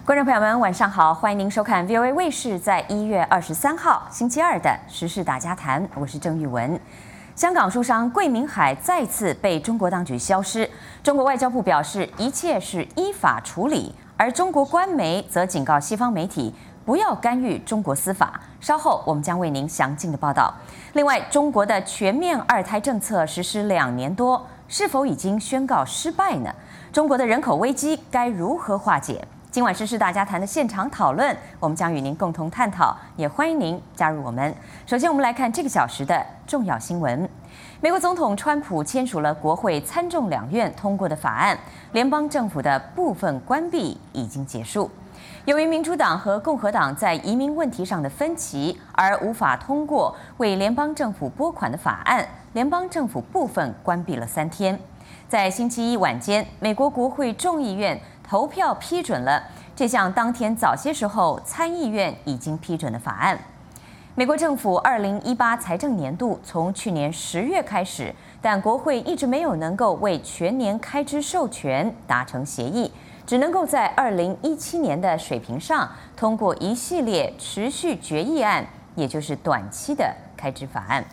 观众朋友们，晚上好，欢迎您收看 VOA 卫视在1月23号星期二的时事大家谈，我是郑玉文。香港书商桂明海再次被中国当局消失，中国外交部表示一切是依法处理，而中国官媒则警告西方媒体不要干预中国司法。稍后我们将为您详尽的报道。另外，中国的全面二胎政策实施2年多，是否已经宣告失败呢？中国的人口危机该如何化解？今晚时事大家谈的现场讨论，我们将与您共同探讨，也欢迎您加入我们。首先，我们来看这个小时的重要新闻。美国总统川普签署了国会参众两院通过的法案，联邦政府的部分关闭已经结束。由于民主党和共和党在移民问题上的分歧，而无法通过为联邦政府拨款的法案，联邦政府部分关闭了3天。在星期一晚间，美国国会众议院投票批准了这项当天早些时候参议院已经批准的法案。美国政府2018财政年度从去年10月开始，但国会一直没有能够为全年开支授权达成协议，只能够在2017年的水平上通过一系列持续决议案，也就是短期的开支法案。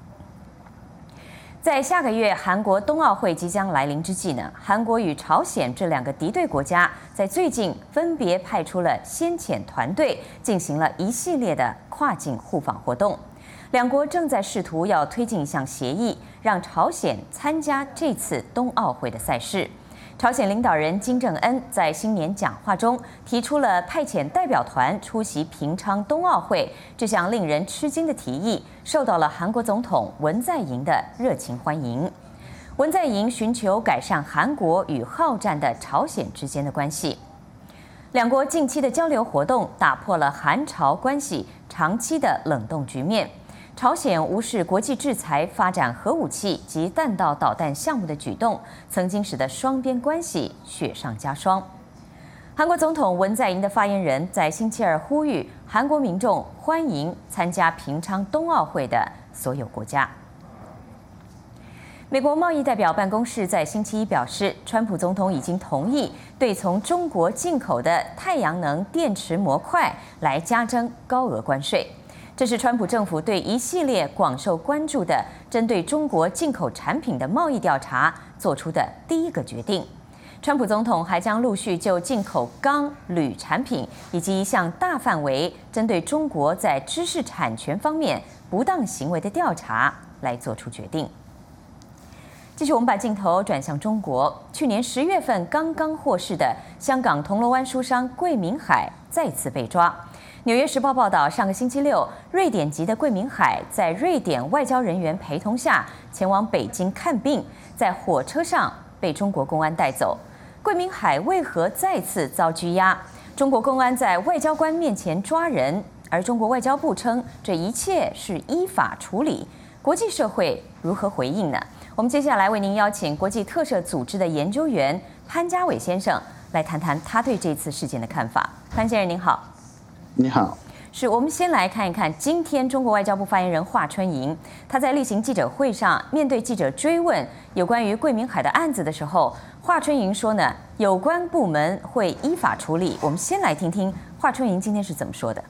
在下个月韩国冬奥会即将来临之际呢，韩国与朝鲜这2个敌对国家在最近分别派出了先遣团队，进行了一系列的跨境互访活动。2国正在试图要推进一项协议，让朝鲜参加这次冬奥会的赛事。朝鲜领导人金正恩在新年讲话中提出了派遣代表团出席平昌冬奥会这项令人吃惊的提议，受到了韩国总统文在寅的热情欢迎。文在寅寻求改善韩国与好战的朝鲜之间的关系。2国近期的交流活动打破了韩朝关系长期的冷冻局面。朝鲜无视国际制裁，发展核武器及弹道导弹项目的举动，曾经使得双边关系雪上加霜。韩国总统文在寅的发言人在星期二呼吁韩国民众欢迎参加平昌冬奥会的所有国家。美国贸易代表办公室在星期一表示，川普总统已经同意对从中国进口的太阳能电池模块来加征高额关税。这是川普政府对一系列广受关注的针对中国进口产品的贸易调查做出的第一个决定。川普总统还将陆续就进口钢、铝产品以及一项大范围针对中国在知识产权方面不当行为的调查来做出决定。继续，我们把镜头转向中国。去年10月份刚刚获释的香港铜锣湾书商桂明海再次被抓。纽约时报报道，上个星期六，瑞典籍的桂明海在瑞典外交人员陪同下前往北京看病，在火车上被中国公安带走。桂明海为何再次遭拘押？中国公安在外交官面前抓人，而中国外交部称这一切是依法处理。国际社会如何回应呢？我们接下来为您邀请国际特赦组织的研究员潘家伟先生来谈谈他对这次事件的看法。潘先生您好。 你好， 是我们先来看一看今天中国外交部发言人华春莹，他在例行记者会上面对记者追问有关于桂明海的案子的时候，华春莹说呢，有关部门会依法处理。我们先来听听华春莹今天是怎么说的。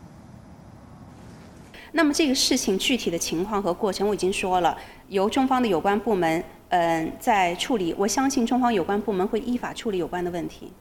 那么这个事情具体的情况和过程我已经说了，由中方的有关部门在处理，我相信中方有关部门会依法处理有关的问题。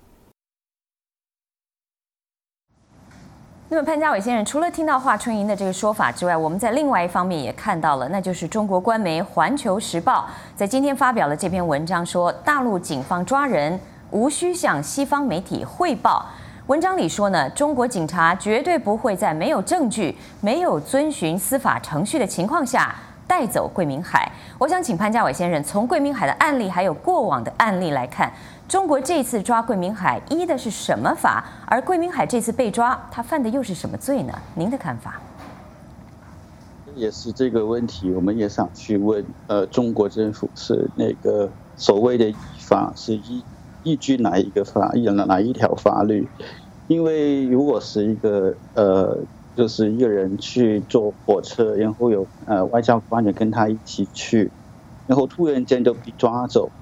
那么潘家伟先生，除了听到华春莹的这个说法之外，我们在另外一方面也看到了，那就是中国官媒《环球时报》在今天发表了这篇文章，说大陆警方抓人无需向西方媒体汇报。文章里说呢，中国警察绝对不会在没有证据、没有遵循司法程序的情况下带走桂明海。我想请潘家伟先生从桂明海的案例还有过往的案例来看，中国这次抓桂明海依的是什么法？而桂明海这次被抓，他犯的又是什么罪呢？您的看法？ 也是这个问题，我们也想去问，中国政府是那个所谓的依法是依据哪一个法，哪一条法律？因为如果是一个就是一个人去坐火车，然后有外交官员跟他一起去，然后突然间就被抓走，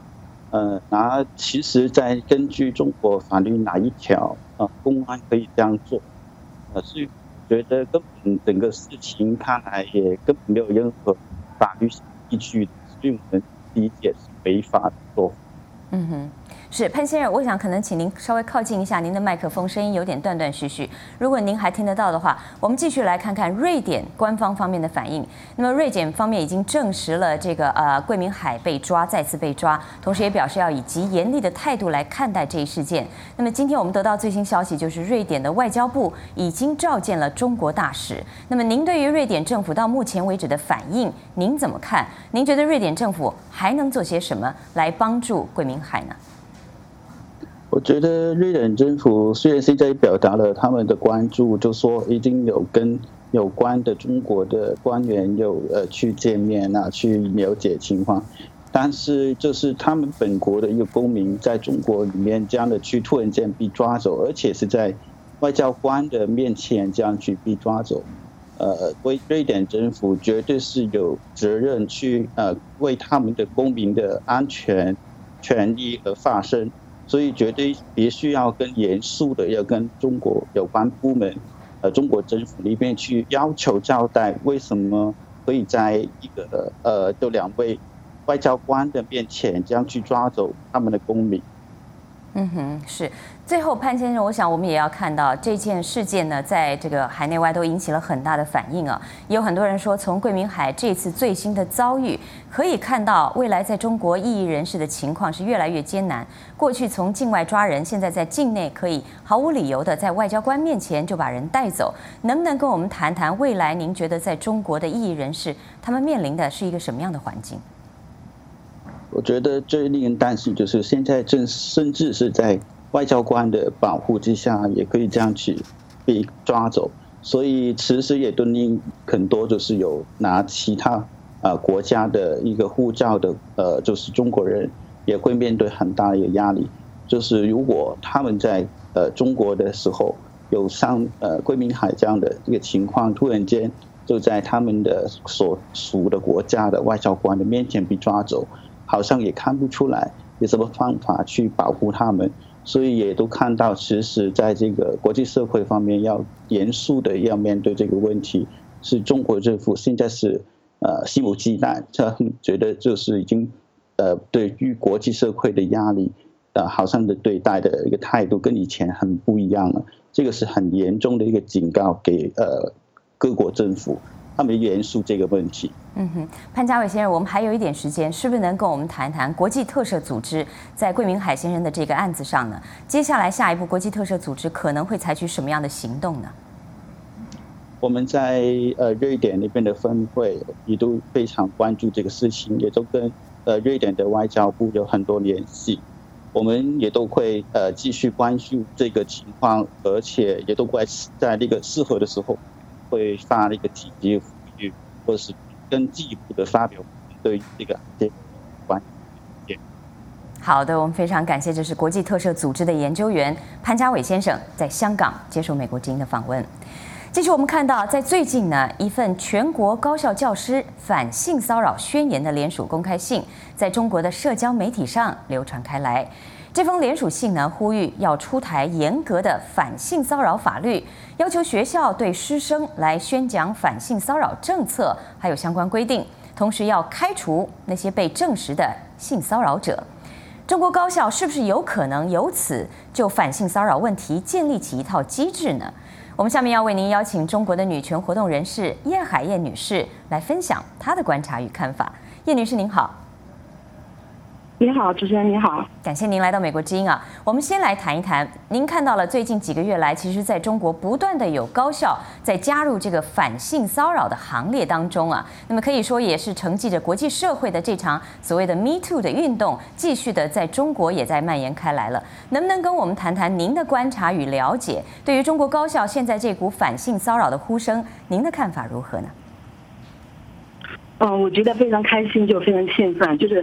那其实，在根据中国法律哪一条公安可以这样做？所以觉得根本整个事情看来也根本没有任何法律依据，所以我们理解是违法的做法。 嗯哼。是潘先生，我想可能请您稍微靠近一下您的麦克风，声音有点断断续续。如果您还听得到的话，我们继续来看看瑞典官方方面的反应。那么瑞典方面已经证实了这个桂民海被抓，再次被抓，同时也表示要以极严厉的态度来看待这一事件。那么今天我们得到最新消息，就是瑞典的外交部已经召见了中国大使。那么您对于瑞典政府到目前为止的反应，您怎么看？您觉得瑞典政府还能做些什么来帮助桂民海呢？ 我觉得瑞典政府虽然现在表达了他们的关注，就说已经有跟有关的中国的官员去见面去了解情况，但是就是他们本国的一个公民在中国里面这样的去突然间被抓走，而且是在外交官的面前这样去被抓走，瑞典政府绝对是有责任去为他们的公民的安全权利而发声。所以绝对必须要更严肃的要跟中国有关部门，中国政府里面去要求交代，为什么可以在一个这2位外交官的面前这样去抓走他们的公民。 嗯哼，是。最后，潘先生，我想我们也要看到这件事件呢，在这个海内外都引起了很大的反应啊。也有很多人说，从桂民海这次最新的遭遇，可以看到未来在中国异议人士的情况是越来越艰难。过去从境外抓人，现在在境内可以毫无理由的在外交官面前就把人带走。能不能跟我们谈谈未来您觉得在中国的异议人士他们面临的是一个什么样的环境？ 我觉得最令人担心就是现在甚至是在外交官的保护之下，也可以这样去被抓走。所以其实也对令很多就是有拿其他国家的一个护照的就是中国人也会面对很大的一个压力。就是如果他们在中国的时候有像桂民海这样的一个情况，突然间就在他们的所属的国家的外交官的面前被抓走，好像也看不出来有什么方法去保护他们，所以也都看到，其实在这个国际社会方面要严肃的要面对这个问题，是中国政府现在是肆无忌惮，他觉得就是已经对于国际社会的压力好像的对待的一个态度跟以前很不一样了，这个是很严重的一个警告给各国政府。他们严肃这个问题。 嗯哼，潘家伟先生，我们还有一点时间，是不是能跟我们谈谈国际特赦组织在桂民海先生的这个案子上呢？接下来下一步，国际特赦组织可能会采取什么样的行动呢？ 我们在瑞典那边的分会也都非常关注这个事情，也都跟瑞典的外交部有很多联系。我们也都会继续关注这个情况，而且也都会在那个适合的时候会发那个紧急呼吁，或是更进一步的发表对于这个案件关注。 好的，我们非常感谢，这是国际特赦组织的研究员潘家伟先生在香港接受美国之音的访问。继续，我们看到，在最近呢，一份全国高校教师反性骚扰宣言的联署公开信，在中国的社交媒体上流传开来。这封联署信呢，呼吁要出台严格的反性骚扰法律，要求学校对师生来宣讲反性骚扰政策，还有相关规定，同时要开除那些被证实的性骚扰者。中国高校是不是有可能由此就反性骚扰问题建立起一套机制呢？我们下面要为您邀请中国的女权活动人士叶海燕女士来分享她的观察与看法。叶女士您好。 你好，主持人你好， 感谢您来到美国之音啊。我们先来谈一谈，您看到了最近几个月来，其实在中国不断的有高校在加入这个反性骚扰的行列当中啊。那么可以说也是承继着国际社会的这场所谓的 Me Too 的运动，继续的在中国也在蔓延开来了。能不能跟我们谈谈您的观察与了解？对于中国高校现在这股反性骚扰的呼声，您的看法如何呢？ 我觉得非常开心，就非常兴奋。就是今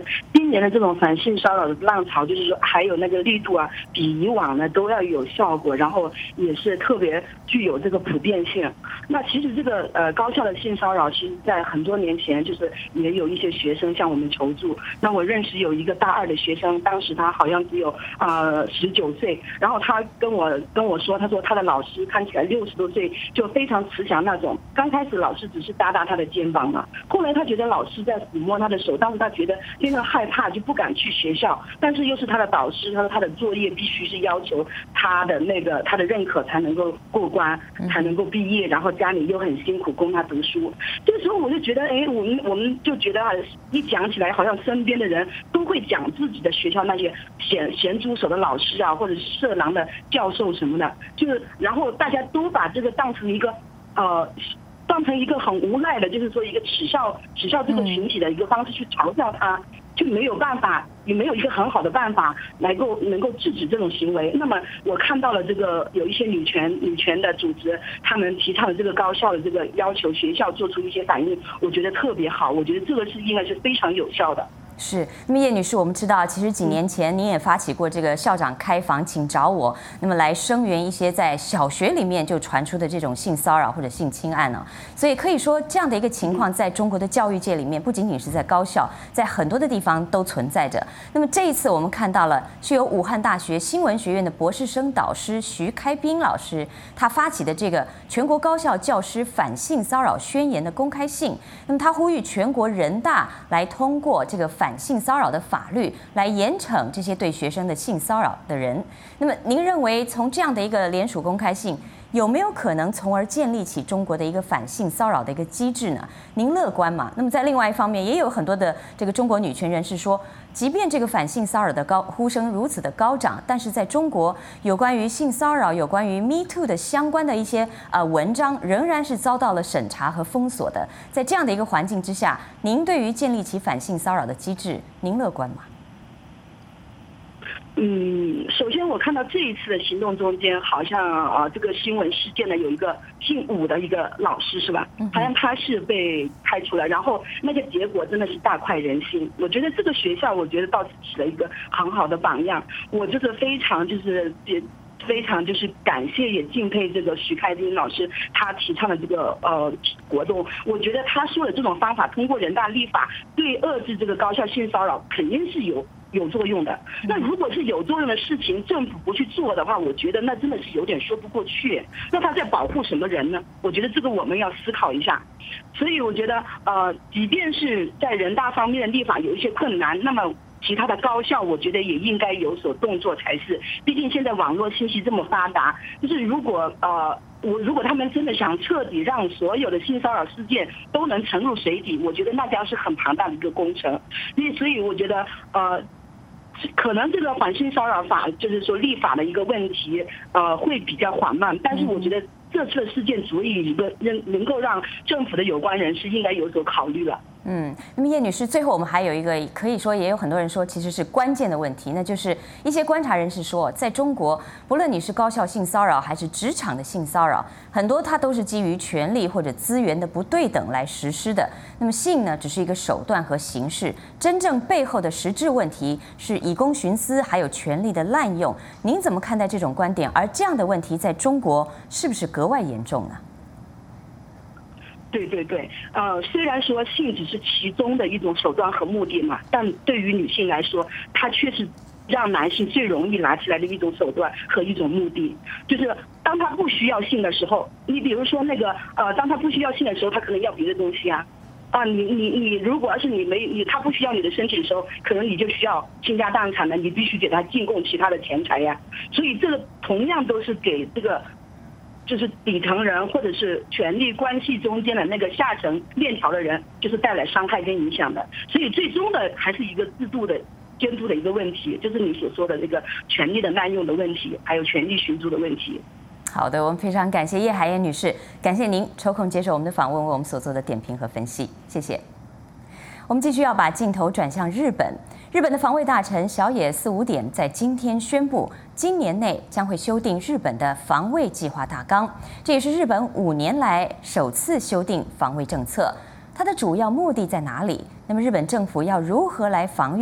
今年的这种反性骚扰的浪潮，就是说还有那个力度啊，比以往呢都要有效果，然后也是特别具有这个普遍性。那其实这个高校的性骚扰，其实在很多年前就是也有一些学生向我们求助。那我认识有一个大2的学生，当时他好像只有19岁，然后他跟我说，他说他的老师看起来60多岁，就非常慈祥那种。刚开始老师只是搭他的肩膀嘛，后来他觉得老师在抚摸他的手，当时他觉得非常害怕，就不敢去学校。但是又是他的导师，他说他的作业必须是要求他的认可才能够过关，才能够毕业，然后家里又很辛苦供他读书。这个时候我就觉得，我们就觉得啊，一讲起来好像身边的人都会讲自己的学校那些咸猪手的老师啊，或者是色狼的教授什么的，就是然后大家都把这个当成一个很无赖的，就是说一个耻笑这个群体的一个方式去嘲笑他，就没有办法，也没有一个很好的办法能够制止这种行为。那么我看到了这个有一些女权的组织，他们提倡的这个高校的这个要求学校做出一些反应，我觉得特别好，我觉得这个是应该是非常有效的。 是，那么叶女士，我们知道，其实几年前您也发起过这个校长开房，请找我，那么来声援一些在小学里面就传出的这种性骚扰或者性侵案呢。所以可以说，这样的一个情况在中国的教育界里面，不仅仅是在高校，在很多的地方都存在着。那么这一次我们看到了，是由武汉大学新闻学院的博士生导师徐开斌老师，他发起的这个全国高校教师反性骚扰宣言的公开信。那么他呼吁全国人大来通过这个反性骚扰的法律，来严惩这些对学生的性骚扰的人。那么您认为从这样的一个联署公开信，有没有可能从而建立起中国的一个反性骚扰的一个机制呢？您乐观吗？那么在另外一方面，也有很多的这个中国女权人士说，即便这个反性骚扰的呼声如此的高涨，但是在中国有关于性骚扰、有关于 Me Too 的相关的一些文章，仍然是遭到了审查和封锁的。在这样的一个环境之下，您对于建立起反性骚扰的机制，您乐观吗？ 首先我看到这一次的行动中间，好像这个新闻事件呢，有一个姓武的一个老师是吧？好像他是被开除了，然后那个结果真的是大快人心。我觉得这个学校，我觉得倒是起了一个很好的榜样。我就是非常感谢也敬佩这个徐开斌老师他提倡的这个活动。我觉得他说的这种方法，通过人大立法对遏制这个高校性骚扰，肯定是有作用的。那如果是有作用的事情，政府不去做的话，我觉得那真的是有点说不过去。那他在保护什么人呢？我觉得这个我们要思考一下。所以我觉得即便是在人大方面的立法有一些困难，那么其他的高校我觉得也应该有所动作才是。毕竟现在网络信息这么发达，就是如果他们真的想彻底让所有的性骚扰事件都能沉入水底，我觉得那将是很庞大的一个工程。所以我觉得可能这个反性骚扰法就是说立法的一个问题会比较缓慢，但是我觉得这次的事件足以能够让政府的有关人士应该有所考虑了。 那么叶女士，最后我们还有一个可以说也有很多人说其实是关键的问题，那就是一些观察人士说，在中国，不论你是高校性骚扰还是职场的性骚扰，很多它都是基于权力或者资源的不对等来实施的。那么性呢，只是一个手段和形式，真正背后的实质问题是以公徇私，还有权力的滥用。您怎么看待这种观点？而这样的问题在中国是不是格外严重呢？ 对，虽然说性只是其中的一种手段和目的嘛，但对于女性来说，它却是让男性最容易拿起来的一种手段和一种目的。就是当他不需要性的时候，你比如说当他不需要性的时候，他可能要别的东西啊。你如果要是他不需要你的身体的时候，可能你就需要倾家荡产的，你必须给他进贡其他的钱财呀。所以这个同样都是给这个就是底层人或者是权力关系中间的那个下层链条的人，就是带来伤害跟影响的。所以最终的还是一个制度的监督的一个问题，就是你所说的这个权力的滥用的问题，还有权力寻租的问题。 好的，我们非常感谢叶海燕女士，感谢您抽空接受我们的访问，为我们所做的点评和分析，谢谢。我们继续要把镜头转向日本。日本的防卫大臣小野四五点在今天宣布，今年内将会修订日本的防卫计划大纲，这也是日本5年来首次修订防卫政策。它的主要目的在哪里？那么日本政府要如何来防御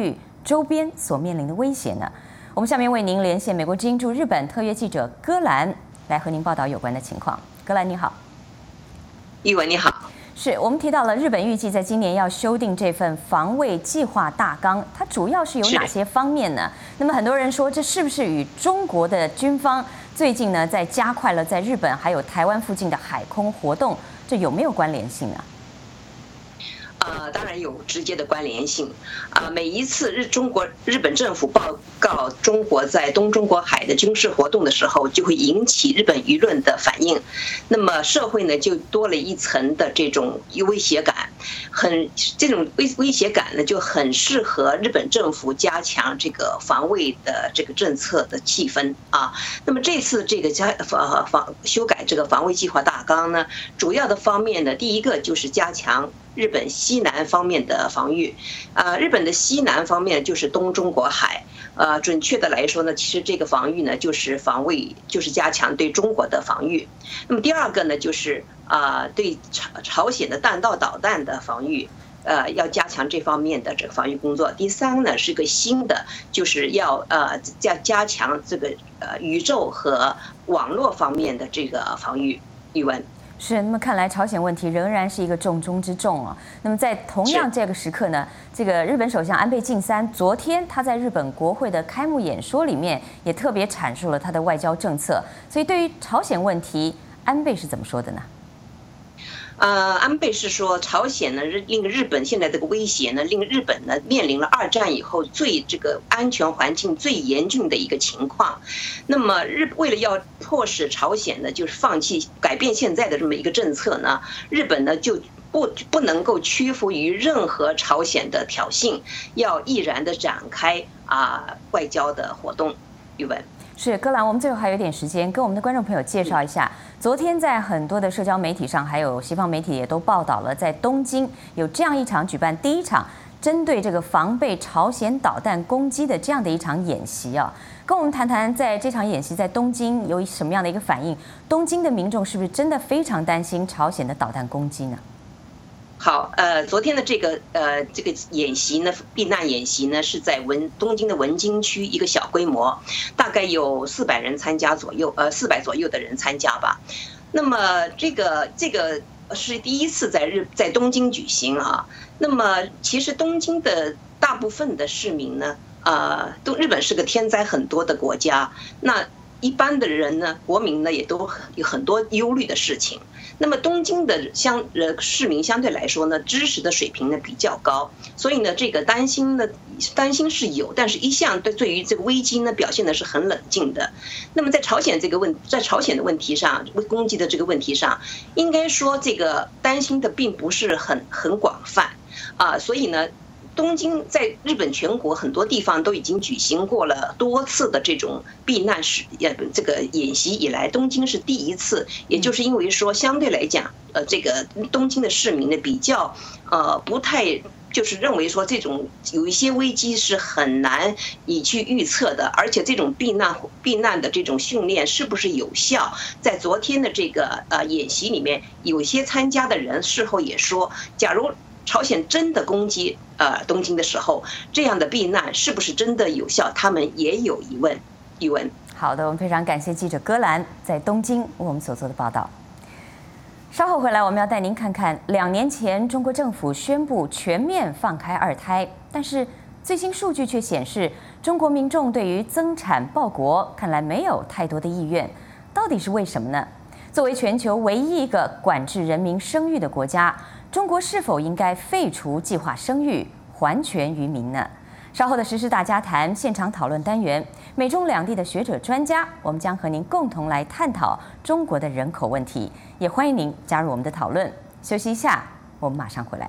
周边所面临的威胁呢？我们下面为您连线美国之音驻日本特约记者戈兰，来和您报道有关的情况。戈兰你好。 玉文你好。 是我们提到了日本预计在今年要修订这份防卫计划大纲，它主要是有哪些方面呢？那么很多人说，这是不是与中国的军方最近呢在加快了在日本还有台湾附近的海空活动，这有没有关联性呢？ 当然有直接的关联性。每一次日本政府报告中国在东中国海的军事活动的时候，就会引起日本舆论的反应，那么社会呢就多了一层的这种威胁感，这种威胁感呢就很适合日本政府加强这个防卫的这个政策的气氛啊。那么这次这个修改这个防卫计划大纲呢，主要的方面呢，第一个就是加强日本西南方面的防御，日本的西南方面就是东中国海，准确的来说呢，其实这个防御呢就是就是加强对中国的防御。那么第二个呢就是对朝鲜的弹道导弹的防御，要加强这方面的这个防御工作。第三呢是个新的，就是要加强这个宇宙和网络方面的这个防御。语文。 是，那么看来朝鲜问题仍然是一个重中之重啊。那么在同样这个时刻呢，这个日本首相安倍晋三昨天他在日本国会的开幕演说里面也特别阐述了他的外交政策。所以对于朝鲜问题，安倍是怎么说的呢？ 安倍是说，朝鲜呢令日本现在这个威胁呢，令日本呢面临了2战以后这个安全环境最严峻的一个情况。那么为了要迫使朝鲜呢就是放弃改变现在的这么一个政策呢，日本呢就不能够屈服于任何朝鲜的挑衅，要毅然的展开外交的活动。语文。 是，戈兰，我们最后还有点时间，跟我们的观众朋友介绍一下，昨天在很多的社交媒体上，还有西方媒体也都报道了，在东京有这样一场举办第一场针对这个防备朝鲜导弹攻击的这样的一场演习啊，跟我们谈谈，在这场演习在东京有什么样的一个反应？东京的民众是不是真的非常担心朝鲜的导弹攻击呢？ 好，昨天的这个演习呢，避难演习呢，是在东京的文京区一个小规模，大概有400人参加左右，400左右的人参加吧。那么这个是第一次在东京举行啊。那么其实东京的大部分的市民呢，日本是个天灾很多的国家，那一般的人呢，国民呢也都有很多忧虑的事情。那么东京的市民相对来说呢，知识的水平呢比较高，所以呢这个担心是有，但是一向对于这个危机呢表现的是很冷静的。那么在朝鲜的问题上，攻击的这个问题上，应该说这个担心的并不是很广泛所以呢。东京在日本全国很多地方都已经举行过了多次的这种避难这个演习以来，东京是第一次，也就是因为说相对来讲，这个东京的市民呢比较不太就是认为说这种有一些危机是很难以去预测的，而且这种避难的这种训练是不是有效，在昨天的这个演习里面，有些参加的人事后也说，假如朝鲜真的攻击东京的时候，这样的避难是不是真的有效？他们也有疑问。语文。 好的，我们非常感谢记者戈兰在东京为我们所做的报道。稍后回来，我们要带您看看2年前中国政府宣布全面放开2胎，但是最新数据却显示，中国民众对于增产报国看来没有太多的意愿，到底是为什么呢？作为全球唯一一个管制人民生育的国家，中国是否应该废除计划生育，还权于民呢？稍后的时事大家谈现场讨论单元，美中两地的学者专家，我们将和您共同来探讨中国的人口问题，也欢迎您加入我们的讨论。休息一下，我们马上回来。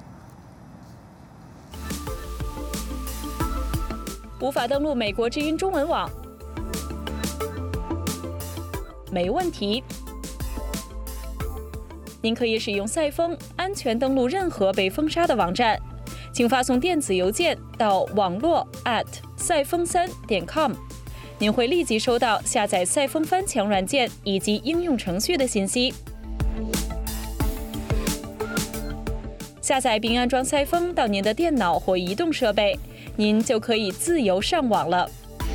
无法登录美国之音中文网，没问题。您可以使用赛风安全登录任何被封杀的网站，请发送电子邮件到网络@赛风3.com，您会立即收到下载赛风翻墙软件以及应用程序的信息。下载并安装赛风到您的电脑或移动设备， 您就可以自由上网了。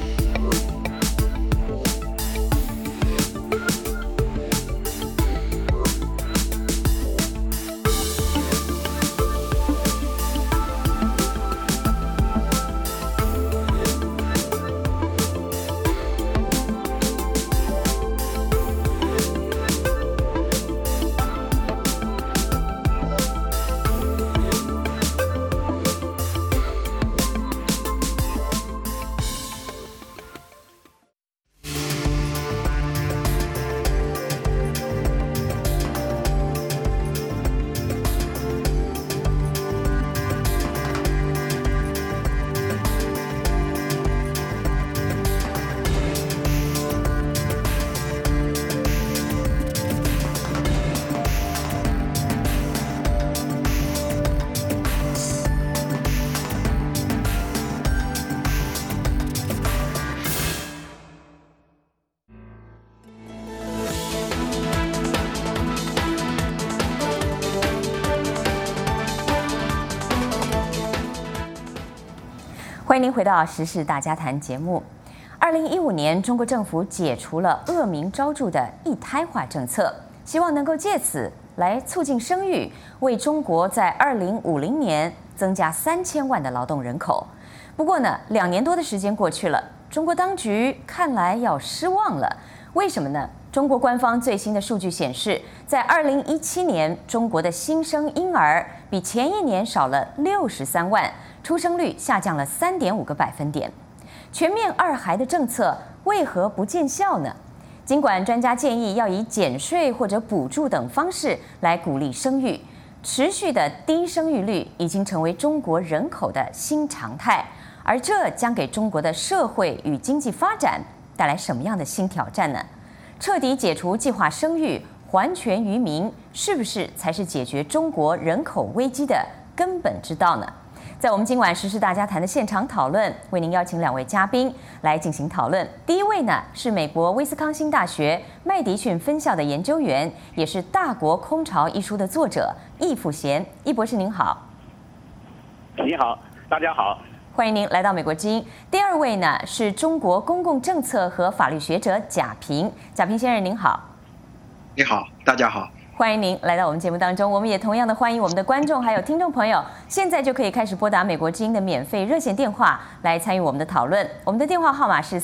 欢迎您回到《时事大家谈》节目。2015年，中国政府解除了恶名昭著的一胎化政策，希望能够借此来促进生育，为中国在2050年增加3000万的劳动人口。不过呢，2年多的时间过去了，中国当局看来要失望了。为什么呢？中国官方最新的数据显示，在2017年，中国的新生婴儿比前一年少了63万。出生率下降了3.5个百分点，全面2孩的政策为何不见效呢？尽管专家建议要以减税或者补助等方式来鼓励生育，持续的低生育率已经成为中国人口的新常态，而这将给中国的社会与经济发展带来什么样的新挑战呢？彻底解除计划生育，还权于民，是不是才是解决中国人口危机的根本之道呢？在我们今晚时事大家谈的现场讨论，为您邀请2位嘉宾来进行讨论。第一位呢是美国威斯康星大学麦迪逊分校的研究员，也是《大国空巢》一书的作者易富贤。易博士您好。 你好，大家好， 欢迎您来到美国之音。第二位呢是中国公共政策和法律学者贾平。贾平先生您好。 你好，大家好。 欢迎您来到我们节目当中，我们也同样的欢迎我们的观众还有听众朋友，现在就可以开始拨打美国之音的免费热线电话来参与我们的讨论。我们的电话号码是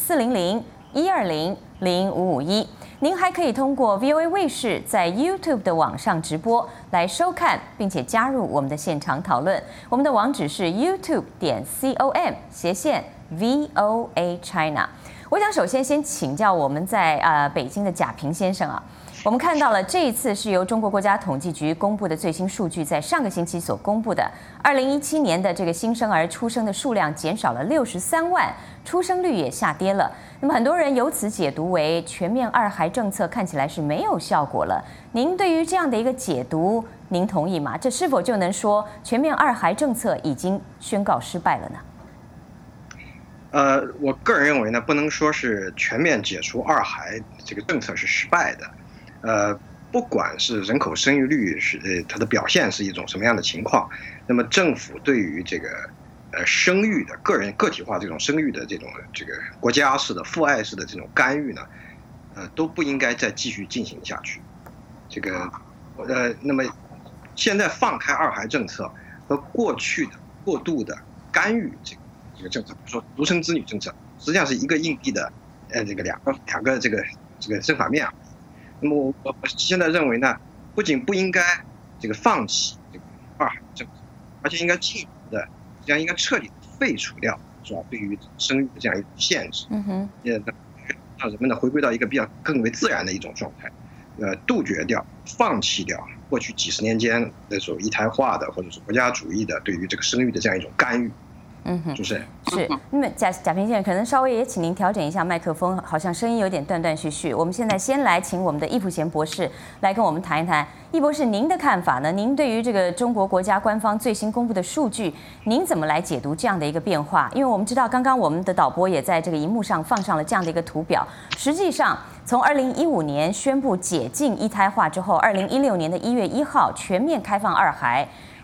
400-120-0551。您还可以通过 VOA 卫视在 YouTube 的网上直播来收看，并且加入我们的现场讨论。我们的网址是 youtube.com/VOA China。我想首先请教我们在北京的贾平先生啊。我们看到了这一次是由中国国家统计局公布的最新数据，在上个星期所公布的2017年的这个新生儿出生的数量减少了63万，出生率也下跌了。那么很多人由此解读为全面2孩政策看起来是没有效果了。您对于这样的一个解读，您同意吗？这是否就能说全面2孩政策已经宣告失败了呢？ 我个人认为呢，不能说是全面解除2孩这个政策是失败的。不管是人口生育率是它的表现是一种什么样的情况，那么政府对于这个生育的个体化这种生育的这个国家式的父爱式的这种干预呢，都不应该再继续进行下去。那么现在放开2孩政策和过去的过度的干预这个政策，比如说独生子女政策，实际上是一个硬币的两个这个正反面。那么我现在认为呢，不仅不应该放弃这个2孩政策，而且应该进一步的，实际上应该彻底废除掉，是吧？对于生育的这样一种限制，让人们呢回归到一个更为自然的一种状态，杜绝掉、放弃掉过去几十年间那种一胎化的或者是国家主义的对于这个生育的这样一种干预。是。那么贾平先生，可能稍微也请您调整一下麦克风，好像声音有点断断续续。我们现在先来请我们的易富贤博士来跟我们谈一谈。易博士，您的看法呢？您对于这个中国国家官方最新公布的数据，您怎么来解读这样的一个变化？因为我们知道，刚刚我们的导播也在这个荧幕上放上了这样的一个图表。实际上，从2015年宣布解禁一胎化之后，2016年的1月1号全面开放2孩。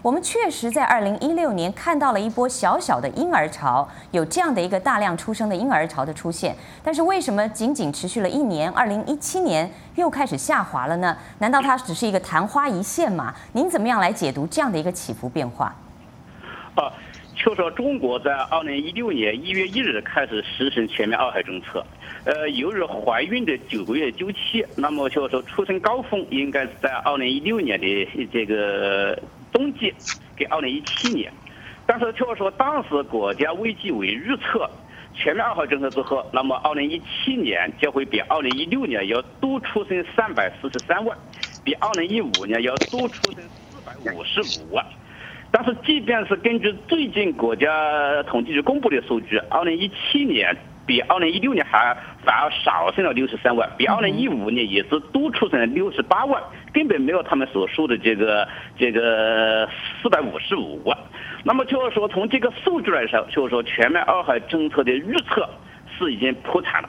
我们确实在2016年看到了一波小小的婴儿潮，有这样的一个大量出生的婴儿潮的出现。但是为什么仅仅持续了1年，2017年又开始下滑了呢？难道它只是一个昙花一现吗？您怎么样来解读这样的一个起伏变化？ 就说中国在2016年1月1日开始实行全面2孩政策，由于怀孕的9个月周期，那么就说出生高峰应该是在2016年的这个冬季给2017年，但是就是说当时国家卫计委预测全面2孩政策之后，那么2017年将会比2016年要多出生343万，比2015年要多出生455万。但是，即便是根据最近国家统计局公布的数据，2017年比2016年反而少生了63万，比2015年也是多出生了68万，根本没有他们所说的这个455万。那么就是说，从这个数据来说，就是说全面2孩政策的预测是已经破产了。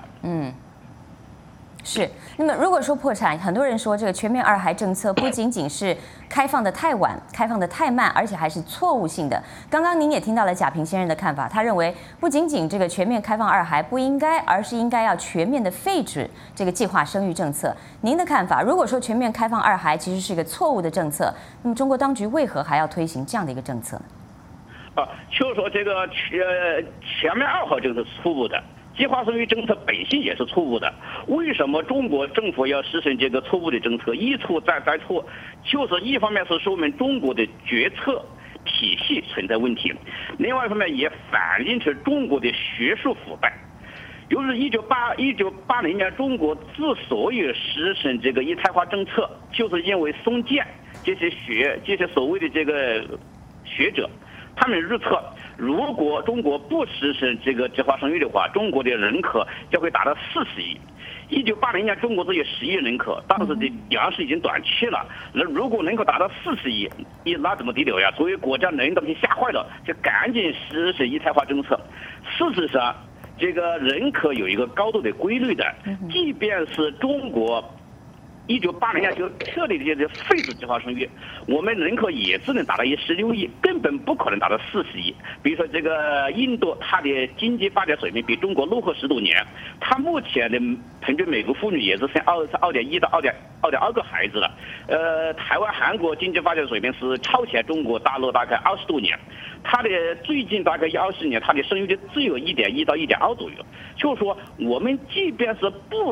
是，那么如果说破产，很多人说这个全面2孩政策不仅仅是开放的太晚、开放的太慢，而且还是错误性的。刚刚您也听到了贾平先生的看法，他认为不仅仅这个全面开放2孩不应该，而是应该要全面的废止这个计划生育政策。您的看法，如果说全面开放2孩其实是一个错误的政策，那么中国当局为何还要推行这样的一个政策呢？ 就是说这个全面2孩政策是错误的。计划生育政策本身也是错误的，为什么中国政府要实行这个错误的政策？一错再错，就是一方面是说明中国的决策体系存在问题，另外一方面也反映出中国的学术腐败。由于1980年中国之所以实行这个一胎化政策，就是因为松建这些所谓的这个学者，他们预测，如果中国不实行这个计划生育的话，中国的人口将会达到40亿。1980年中国只有10亿人口，当时的粮食已经短缺了。那如果人口达到40亿，那怎么得了呀？所以国家领导就吓坏了，就赶紧实行一胎化政策。事实上，这个人口有一个高度的规律的，即便是中国1980年就彻底的这废止计划生育，我们人口也只能达到16亿，根本不可能达到40亿。比如说这个印度，它的经济发展水平比中国落后10多年，它目前的平均每个妇女也是生2.1到2.2个孩子了。台湾、韩国经济发展水平是超前中国大陆大概20多年，它的最近大概20年，它的生育率只有1.1到1.2左右。就是说，我们即便是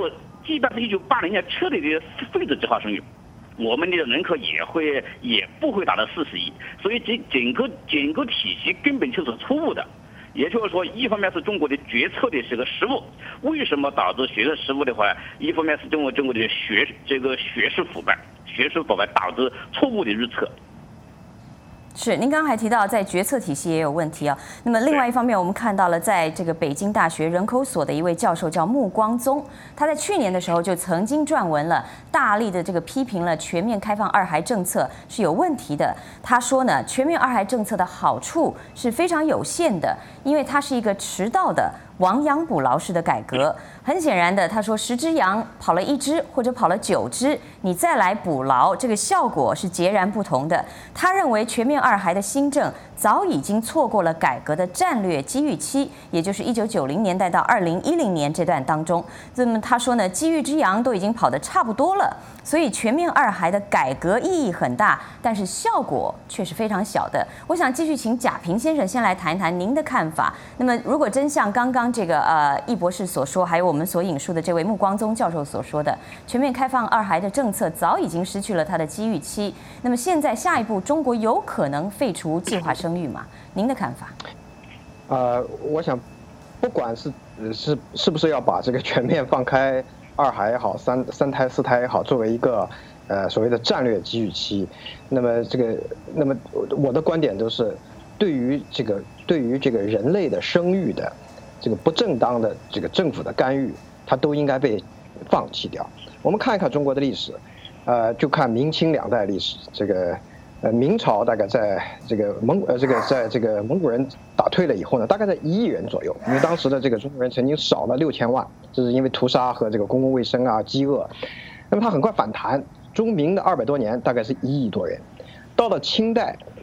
1980年彻底的废止计划生育，我们的人口也不会达到40亿，所以整个体系根本就是错误的。也就是说，一方面是中国的决策的是个失误，为什么导致学术失误的话，一方面是中国的学术腐败导致错误的预测。 是，您刚刚还提到在决策体系也有问题啊。那么另外一方面，我们看到了在这个北京大学人口所的一位教授叫穆光宗，他在去年的时候就曾经撰文了，大力的这个批评了全面开放2孩政策是有问题的。他说呢，全面2孩政策的好处是非常有限的，因为它是一个迟到的亡羊补牢式的改革。很显然的，他说10只羊跑了1只或者跑了9只，你再来补牢，这个效果是截然不同的。他认为全面2孩的新政早已经错过了改革的战略机遇期，也就是1990年代到2010年这段当中。那么他说呢，机遇之羊都已经跑得差不多了，所以全面2孩的改革意义很大，但是效果却是非常小的。我想继续请贾平先生先来谈一谈您的看法。那么如果真像刚刚这个易博士所说，还有我们所引述的这位穆光宗教授所说的，全面开放2孩的政策早已经失去了它的机遇期，那么现在下一步中国有可能废除计划生育吗？您的看法？ 我想不管是不是要把这个全面放开2孩也好，三胎4胎也好，作为一个所谓的战略机遇期，那么我的观点都是，对于这个人类的生育的这个不正当的这个政府的干预，它都应该被放弃掉。我们看一看中国的历史，就看明清2代历史，这个明朝大概在这个蒙古人打退了以后呢，大概在1亿人左右，因为当时的这个中国人曾经少了6000万，这是因为屠杀和这个公共卫生啊、饥饿。那么它很快反弹，中明的200多年大概是1亿多人。到了清代，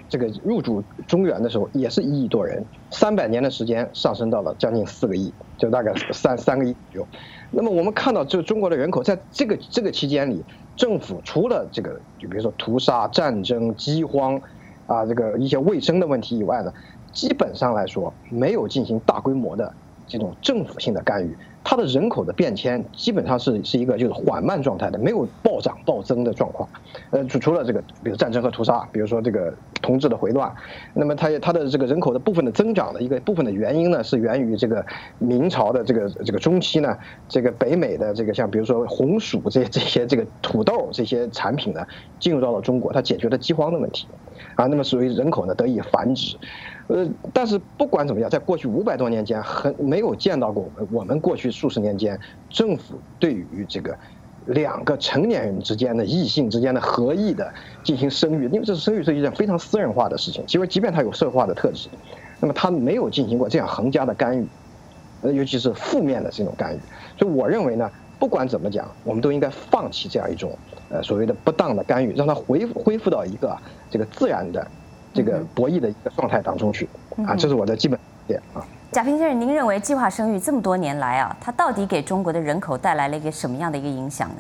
这个入主中原的时候也是1亿多人，300年的时间上升到了将近4个亿，就大概3个亿左右。那么我们看到，就中国的人口在这个期间里，政府除了这个，就比如说屠杀、战争、饥荒啊，这个一些卫生的问题以外呢，基本上来说没有进行大规模的这种政府性的干预。它的人口的变迁基本上是一个就是缓慢状态的，没有暴涨暴增的状况。除了这个，比如战争和屠杀，比如说这个同治的回乱，那么它的这个人口的部分的增长的一个部分的原因呢，是源于这个明朝的这个中期呢，这个北美的这个像比如说红薯这些这个土豆这些产品呢进入到了中国，它解决了饥荒的问题啊，那么所以人口呢得以繁殖。但是不管怎么样，在过去500多年间，没有见到过我们过去数十年间政府对于这个2个成年人之间的异性之间的合意的进行生育，因为这生育是一件非常私人化的事情，其实即便它有社会化的特质，那么它没有进行过这样横加的干预，尤其是负面的这种干预。所以我认为呢，不管怎么讲，我们都应该放弃这样一种所谓的不当的干预，让它恢复到一个这个自然的这个博弈的一个状态当中去啊，这是我的基本点啊。 贾平先生，您认为计划生育这么多年来啊，它到底给中国的人口带来了一个什么样的一个影响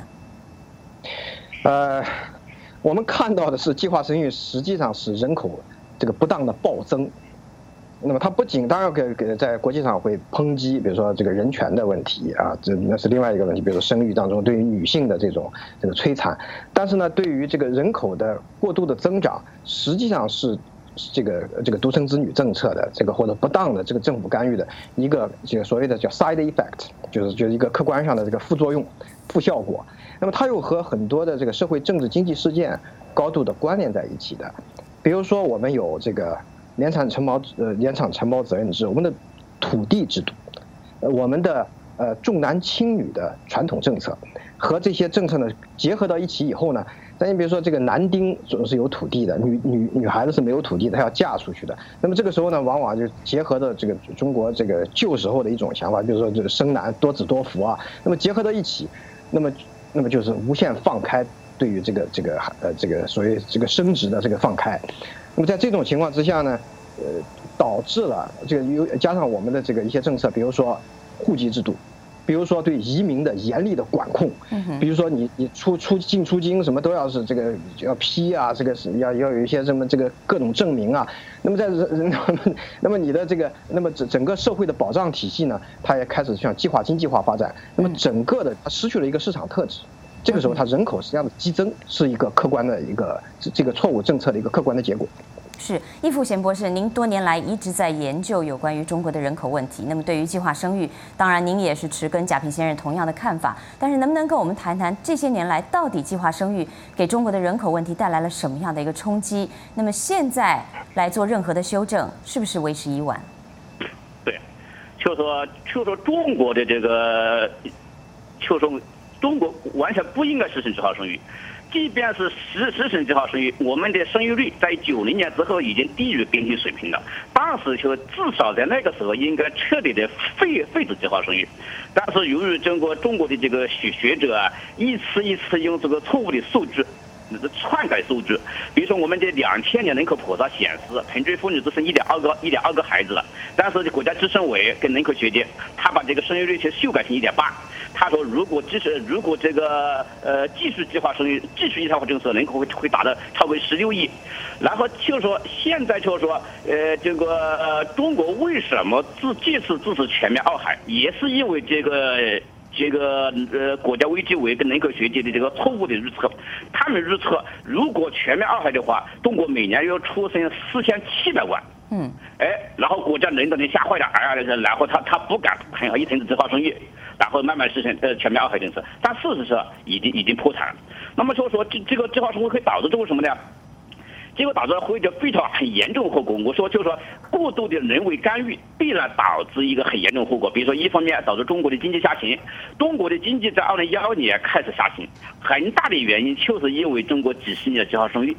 呢？我们看到的是计划生育实际上是人口这个不当的暴增。那么它不仅当然给在国际上会抨击，比如说这个人权的问题啊，那是另外一个问题，比如说生育当中对于女性的这个摧残。但是呢，对于这个人口的过度的增长，实际上是这个独生子女政策的这个或者不当的这个政府干预的一个这个所谓的叫 side effect， 就是一个客观上的这个副作用、副效果。那么它又和很多的这个社会政治经济事件高度的关联在一起的。比如说我们有这个联产承包责任制，我们的土地制度，我们的重男轻女的传统政策，和这些政策呢结合到一起以后呢，但你比如说这个男丁总是有土地的，女孩子是没有土地的，她要嫁出去的。那么这个时候呢，往往就结合的这个中国这个旧时候的一种想法，比如说这个生男多子多福啊，那么结合到一起，那么就是无限放开对于这个所谓这个生殖的这个放开。那么在这种情况之下呢，导致了这个加上我们的这个一些政策，比如说户籍制度，比如说对移民的严厉的管控，比如说你进出京什么都要是这个要批啊，这个是要有一些什么这个各种证明啊。那么你的这个整个社会的保障体系呢，它也开始向计划经济化发展。那么整个的它失去了一个市场特质。这个时候，它人口实际上的激增是一个客观的一个这个错误政策的一个客观的结果。 是易富贤博士，您多年来一直在研究有关于中国的人口问题。那么对于计划生育，当然您也是持跟贾平先生同样的看法。但是能不能跟我们谈谈这些年来到底计划生育给中国的人口问题带来了什么样的一个冲击？那么现在来做任何的修正，是不是为时已晚？ 对，就说中国的这个，就说中国完全不应该实行计划生育。即便是实行计划生育，我们的生育率在90年之后已经低于边际水平了。当时就至少在那个时候应该彻底的废止计划生育。但是由于中国的这个学者啊，一次用这个错误的数据。篡改数据，比如说我们的2000年人口普查显示，平均妇女只生1.2个孩子了，但是国家计生委跟人口学界，他把这个生育率去修改成1.8。他说，如果这个继续计划生育，继续一套政策，人口会达到超过16亿。然后就说现在就说这个中国为什么这次支持全面二孩，也是因为这个国家卫计委跟人口学界的这个错误的预测，他们预测如果全面二孩的话，中国每年要出生4700万。然后国家领导人吓坏了，然后他不敢一停止计划生育，然后慢慢实现全面二孩政策，但事实上已经破产了。那么就说这个计划生育会导致什么呢？结果导致会有非常很严重的后果。我说就是说，过度的人为干预必然导致一个很严重的后果。比如说，一方面导致中国的经济下行，中国的经济在2012年开始下行，很大的原因就是因为中国几十年的计划生育，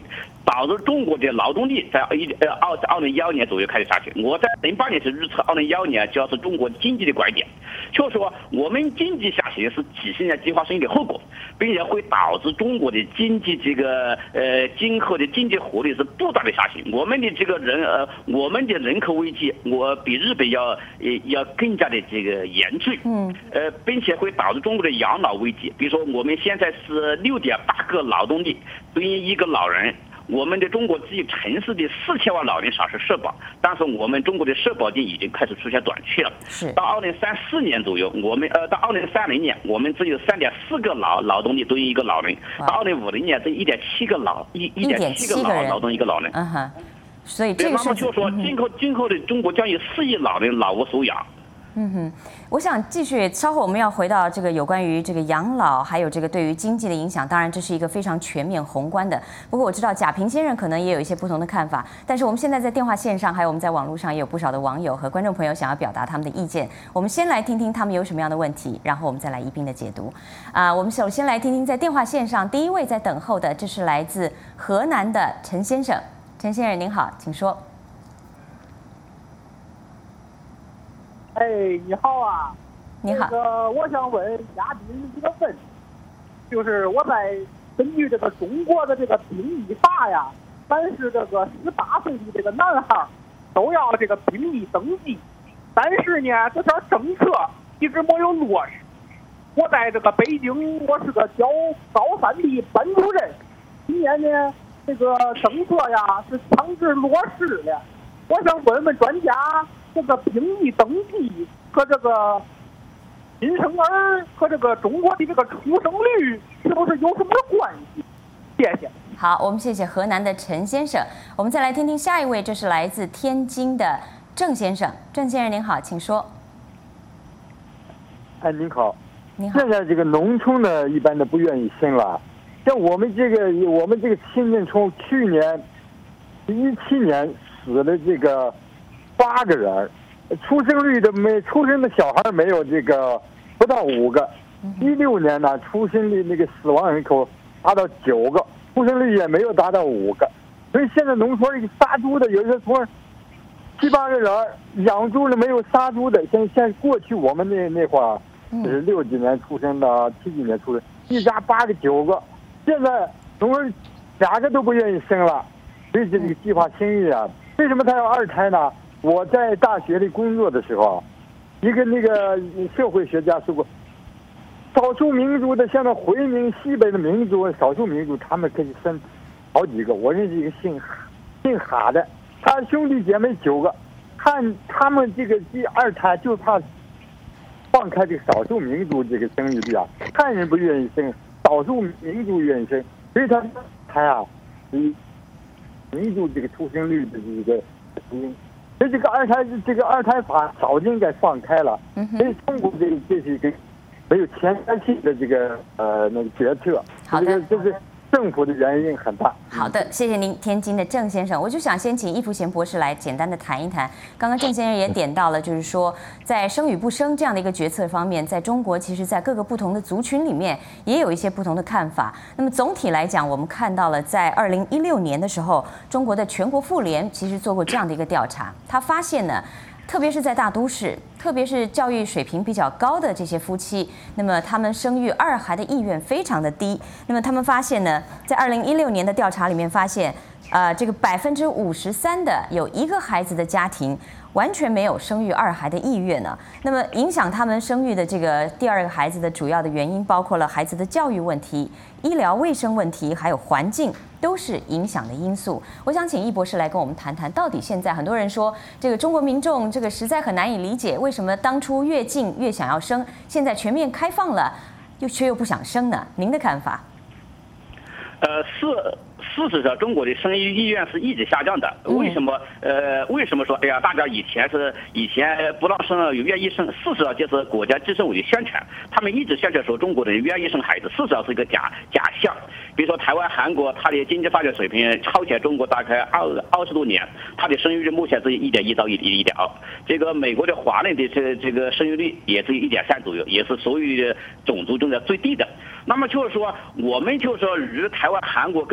导致中国的劳动力在2012年左右开始下行。我在08年是预测2015年就要是中国经济的拐点，就是说我们经济下行是几十年计划生育的后果，并且会导致中国的经济今后的经济活力是不断的下行。我们的人口危机，比日本要更加的严峻，并且会导致中国的养老危机。比如说我们现在是6.8个劳动力对应1个老人。我们的中国只有城市的4000万老人享受社保，但是我们中国的社保金已经开始出现短缺了。到2034年左右，到2030年，我们只有3.4个劳动力对应1个老人；到2050年，这1.7个劳动1个老人。 所以这个是就是说，今后的中国将有4亿老人老无所养。 我想继续，稍后我们要回到这个有关于这个养老，还有这个对于经济的影响。当然，这是一个非常全面宏观的。不过我知道贾平先生可能也有一些不同的看法。但是我们现在在电话线上，还有我们在网络上也有不少的网友和观众朋友想要表达他们的意见。我们先来听听他们有什么样的问题，然后我们再来一并的解读。我们首先来听听在电话线上第一位在等候的，这是来自河南的陈先生。陈先生您好，请说。 哎，你好啊！ 你好。 我想问嘉宾一个问题，就是我在根据这个中国的这个兵役法呀，凡是这个18岁的这个男孩都要这个兵役登记，但是呢，这条政策一直没有落实。我在这个北京，我是个教高3的班主任，今年呢，这个政策呀是强制落实了。我想问问专家。这个兵役登记和这个新生儿和这个中国的这个出生率是不是有什么关系？谢谢。 好，我们谢谢河南的陈先生。我们再来听听下一位，这是来自天津的郑先生。郑先生您好，请说。 哎，您好。 您好。 现在这个农村呢，一般的不愿意生了。像我们这个亲戚从去年17年死了这个8个人，出生率的出生的小孩没有这个不到5个。16年呢，出生率那个死亡人口达到9个，出生率也没有达到5个。所以现在农村杀猪的有些从7、8个人养猪的没有杀猪的。现过去我们那会儿是60几年出生的，70几年出生，一家8个9个，现在农村哪个都不愿意生了。所以这个计划生育啊，为什么他要2胎呢？我在大学里工作的时候，一个那个社会学家说过，少数民族的像那回民西北的民族，少数民族他们可以生好几个。我认识一个姓哈的，他兄弟姐妹9个，看他们这个第2胎就怕放开这个少数民族这个生育率啊，汉人不愿意生，少数民族愿意生，所以他啊，民族这个出生率的这个所以这个二胎法早就应该放开了。所以中国这是一个没有前瞻性的这个那个决策。 好的， 这是政府的原因很大。 好的，谢谢您，天津的郑先生。我就想先请易福贤博士来简单的谈一谈。刚刚郑先生也点到了，就是说在生与不生这样的一个决策方面，在中国其实在各个不同的族群里面也有一些不同的看法。那么总体来讲，我们看到了在2016年的时候，中国的全国妇联其实做过这样的一个调查，他发现呢，特别是在大都市，特别是教育水平比较高的这些夫妻，那么他们生育2孩的意愿非常的低。那么他们发现呢，在2016年的调查里面发现，这个53%的有1个孩子的家庭完全没有生育2孩的意愿呢。那么影响他们生育的这个第2个孩子的主要的原因，包括了孩子的教育问题、医疗卫生问题，还有环境，都是影响的因素。我想请易博士来跟我们谈谈，到底现在很多人说这个中国民众这个实在很难以理解，为什么当初越禁越想要生，现在全面开放了，却又不想生呢？您的看法？ 事实上，中国的生育意愿是一直下降的。为什么？为什么说？哎呀，大家以前不让生，有愿意生。事实上，就是国家计生委的宣传，他们一直宣传说中国人愿意生孩子，事实上是一个假象。比如说台湾、韩国，它的经济发展水平超前中国大概20多年，它的生育率目前是1.1到1.2。这个美国的华人的这个生育率也是1.3左右，也是所有种族中的最低的。那么就是说，我们就是说与台湾、韩国跟美国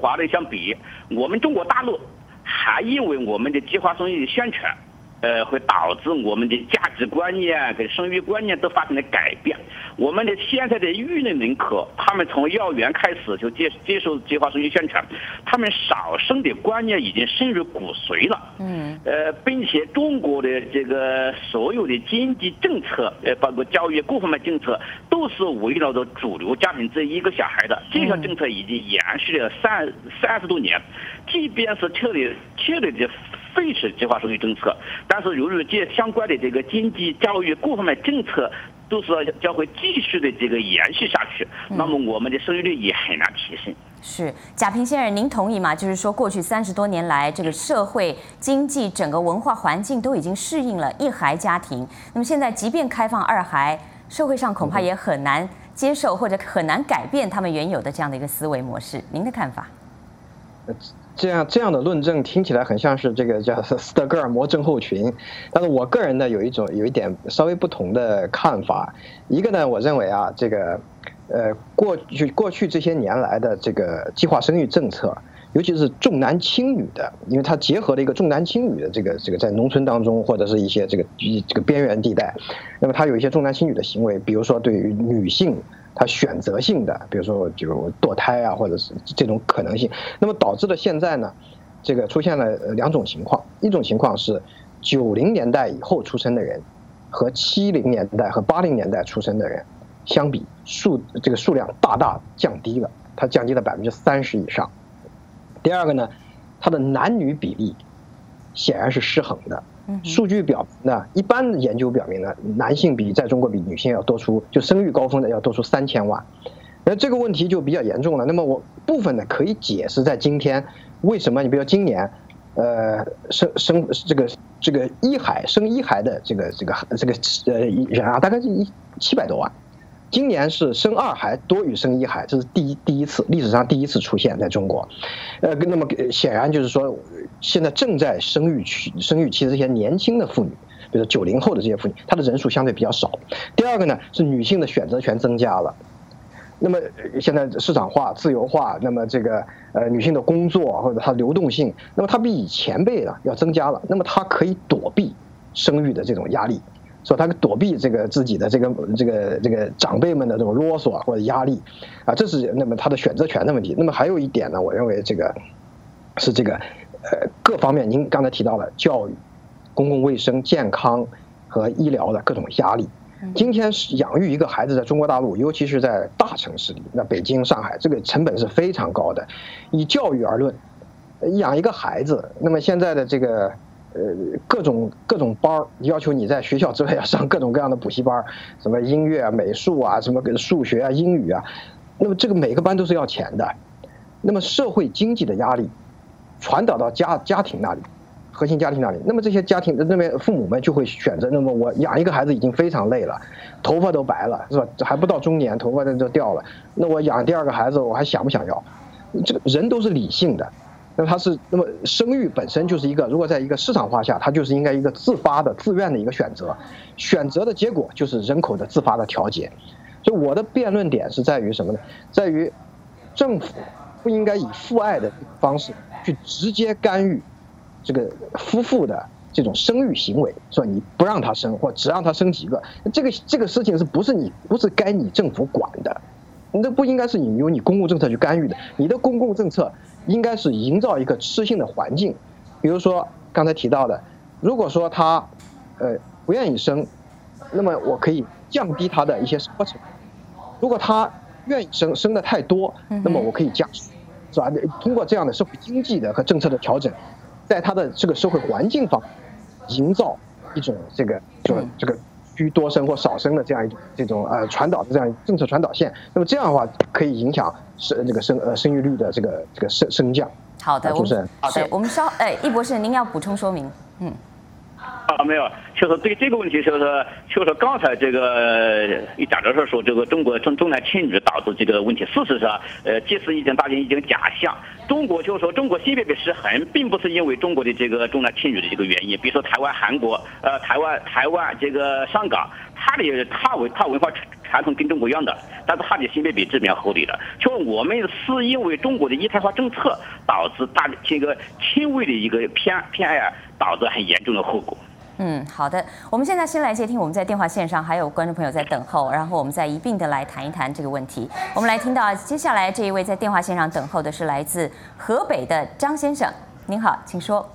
华人相比，我们中国大陆还因为我们的计划生育的宣传，会导致我们的价值观念跟生育观念都发生了改变。我们的现在的育龄人口，他们从幼儿园开始就接受计划生育宣传，他们少生的观念已经深入骨髓了。并且中国的这个所有的经济政策，包括教育各方面政策，都是围绕着主流家庭这一个小孩的。这项政策已经延续了30多年，即便是确立的废止计划生育政策，但是由于这相关的这个经济、教育各方面政策都是将会继续的这个延续下去，那么我们的生育率也很难提升。 是贾平先生，您同意吗？就是说，过去30多年来，这个社会、经济、整个文化环境都已经适应了一孩家庭。那么现在，即便开放2孩，社会上恐怕也很难接受，或者很难改变他们原有的这样的一个思维模式。您的看法？ 这样的论证听起来很像是这个叫斯德哥尔摩症候群，但是我个人呢有一点稍微不同的看法。一个呢，我认为啊，这个过去这些年来的这个计划生育政策，尤其是重男轻女的，因为它结合了一个重男轻女的这个在农村当中或者是一些这个边缘地带，那么它有一些重男轻女的行为，比如说对于女性。它选择性的，比如说就堕胎啊，或者是这种可能性，那么导致了现在呢，这个出现了2种情况。一种情况是90年代以后出生的人和70年代和80年代出生的人相比，这个数量大大降低了，它降低了30%以上。第二个呢，它的男女比例显然是失衡的。数据表明呢，一般研究表明呢，男性在中国比女性要多出，就生育高峰的要多出3000万。那这个问题就比较严重了。那么我部分呢可以解释在今天为什么你比如今年，生一孩的这个人啊，大概是700多万。今年是生2孩多于生1孩，这是第一次，历史上第一次出现在中国。那么显然就是说，现在正在生育期的这些年轻的妇女，比如90后的这些妇女，她的人数相对比较少。第二个呢，是女性的选择权增加了。那么现在市场化、自由化，那么这个女性的工作或者她流动性，那么她比以前辈呢要增加了。那么她可以躲避生育的这种压力。说他躲避自己的这个长辈们的这种啰嗦或者压力，啊，这是那么他的选择权的问题。那么还有一点呢，我认为这个是各方面，您刚才提到了教育、公共卫生、健康和医疗的各种压力。今天养育一个孩子在中国大陆，尤其是在大城市里，那北京、上海，这个成本是非常高的。以教育而论，养一个孩子，那么现在的这个。各种班要求你在学校之外要上各种各样的补习班，什么音乐啊、美术啊、什么数学啊、英语啊，那么这个每个班都是要钱的。那么社会经济的压力传导到家庭那里，核心家庭那里，那么这些家庭的那边父母们就会选择，那么我养一个孩子已经非常累了，头发都白了，是吧？还不到中年，头发都掉了，那我养第2个孩子，我还想不想要？这个人都是理性的。那么生育本身就是一个，如果在一个市场化下，它就是应该一个自发的、自愿的一个选择，选择的结果就是人口的自发的调节。所以我的辩论点是在于什么呢？在于政府不应该以父爱的方式去直接干预这个夫妇的这种生育行为，说你不让他生或只让他生几个，这个事情不是该你政府管的，那不应该是由你公共政策去干预的。你的公共政策应该是营造一个适性的环境，比如说刚才提到的，如果说他不愿意生，那么我可以降低他的一些生活成本；如果他愿意生的太多，那么我可以加速，是吧？通过这样的社会经济的和政策的调整，在他的这个社会环境方营造一种这个需多生或少生的这样一种传导的这样政策传导线，那么这样的话可以影响生育率的这个升降。 好的， 主持人。 我们易博士，您要补充说明。 没有，就是对这个问题，就是刚才这个一讲的时候说，这个中国重男轻女导致这个问题。事实上，即使大家已经假象，中国就是说中国性别的失衡，并不是因为中国的这个重男轻女的这个原因。比如说台湾、韩国，台湾这个香港， 他文化传统跟中国一样的，但是他的性别比这边合理的。就我们是因为中国的一胎化政策导致这个轻微的一个偏爱，导致很严重的后果。 好的，我们现在先来接听我们在电话线上还有观众朋友在等候，然后我们再一并的来谈一谈这个问题。我们来听到接下来这一位在电话线上等候的是来自河北的张先生，您好，请说。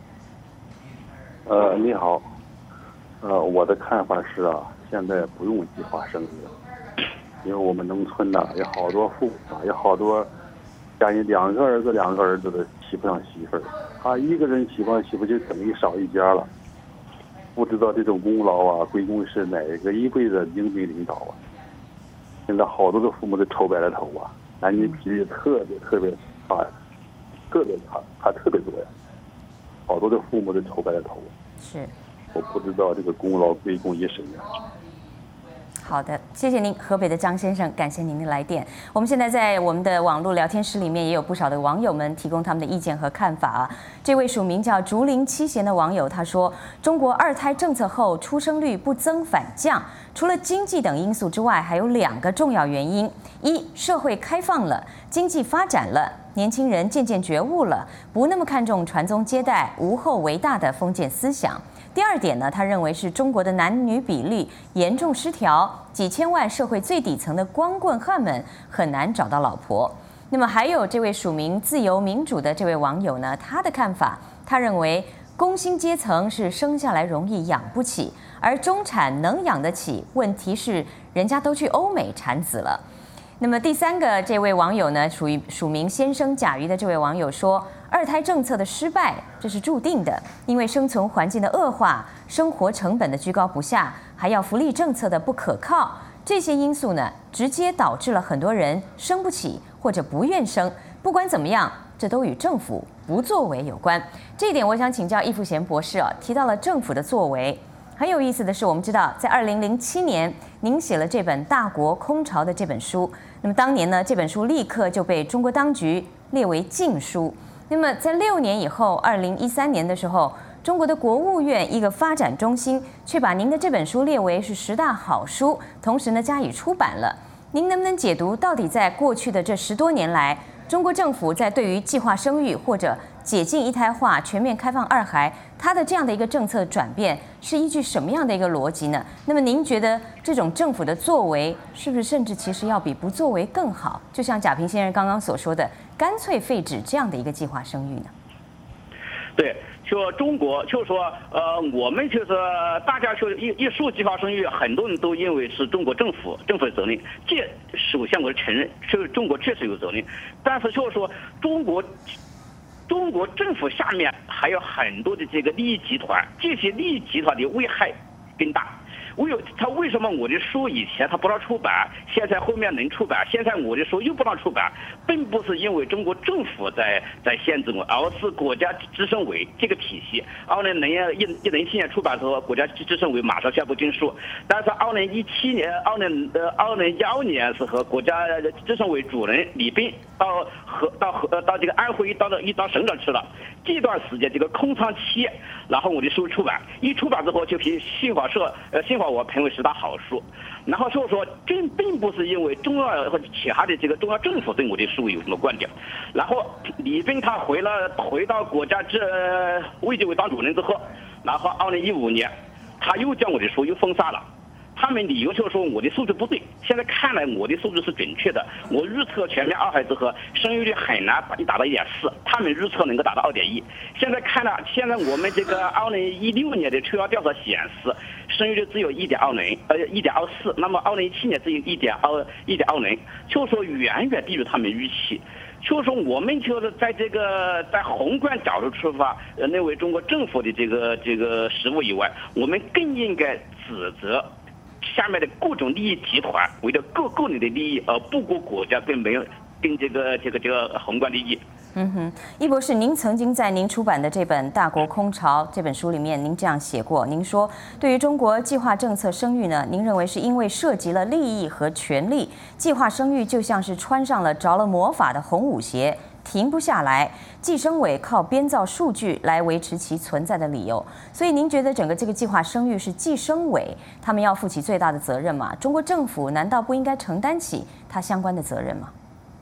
你好，我的看法是啊，现在不用计划生育了，因为我们农村呐有好多父母有好多家里2个儿子2个儿子的娶不上媳妇儿，他一个人娶不上媳妇就等于少一家了。不知道这种功劳啊归功是哪个一辈子英明领导啊？现在好多的父母都愁白了头啊，男女比例特别差呀，特别差特别多呀，好多的父母都愁白了头。 是， 我不知道这个功劳归功于谁呀。 好的，谢谢您，河北的张先生，感谢您的来电。我们现在在我们的网络聊天室里面也有不少的网友们提供他们的意见和看法啊。这位署名叫竹林七贤的网友他说，中国2胎政策后出生率不增反降，除了经济等因素之外，还有2个重要原因：一，社会开放了，经济发展了，年轻人渐渐觉悟了，不那么看重传宗接代、无后为大的封建思想。第2点呢，他认为是中国的男女比例严重失调，几千万社会最底层的光棍汉们很难找到老婆。那么还有这位署名自由民主的这位网友呢，他的看法，他认为工薪阶层是生下来容易养不起，而中产能养得起，问题是人家都去欧美产子了。那么第3个这位网友呢，署名先生甲鱼的这位网友说，2胎政策的失败这是注定的，因为生存环境的恶化、生活成本的居高不下，还要福利政策的不可靠，这些因素呢，直接导致了很多人生不起或者不愿生。不管怎么样，这都与政府不作为有关。这一点我想请教易富贤博士提到了政府的作为。很有意思的是，我们知道在2007年您写了这本《大国空巢》的这本书，那么当年呢，这本书立刻就被中国当局列为禁书。那么在6年以后，2013年的时候，中国的国务院一个发展中心却把您的这本书列为是10大好书，同时呢加以出版了。您能不能解读到底在过去的这10多年来，中国政府在对于计划生育或者解禁一胎化、全面开放2孩，它的这样的一个政策转变是依据什么样的一个逻辑呢？那么您觉得这种政府的作为是不是甚至其实要比不作为更好？就像贾平先生刚刚所说的，干脆废止这样的一个计划生育呢？ 对，说中国就说我们就是大家说一说计划生育，很多人都认为是中国政府的责任。这首先我承认，是中国确实有责任，但是就是说中国政府下面还有很多的这个利益集团，这些利益集团的危害更大。他为什么我的书以前他不让出版，现在后面能出版，现在我的书又不让出版，并不是因为中国政府在限制我，而是国家计生委这个体系。2007年出版的时候，国家计生委马上宣布禁书，但是2017年、2012年是和国家计生委主任李斌到这个安徽到省长去了。这段时间这个空窗期，然后我的书出版，一出版之后就凭新华我评为10大好书，然后就是说这并不是因为中央或者其他的这个中央政府对我的书有什么观点，然后李斌他回到国家卫计委当主任之后，然后2015年他又将我的书又封杀了。他们理由就是说我的数字不对，现在看来我的数字是准确的，我预测全面2孩之后生育率很难达到1.4，他们预测能够达到2.1。现在我们这个2016年的抽样调查显示，生育率只有1.24，那么2017年只有1.20，就是说远远低于他们预期。就是说我们就是在宏观角度出发，认为中国政府的这个失误以外，我们更应该指责下面的各种利益集团为了个人的利益而不顾国家跟这个宏观利益。 易博士，您曾经在您出版的这本《大国空巢》这本书里面，您这样写过，您说对于中国计划政策生育呢，您认为是因为涉及了利益和权力，计划生育就像是穿上了着了魔法的红舞鞋， 停不下来，计生委靠编造数据来维持其存在的理由。所以您觉得整个这个计划生育是计生委他们要负起最大的责任吗？中国政府难道不应该承担起它相关的责任吗？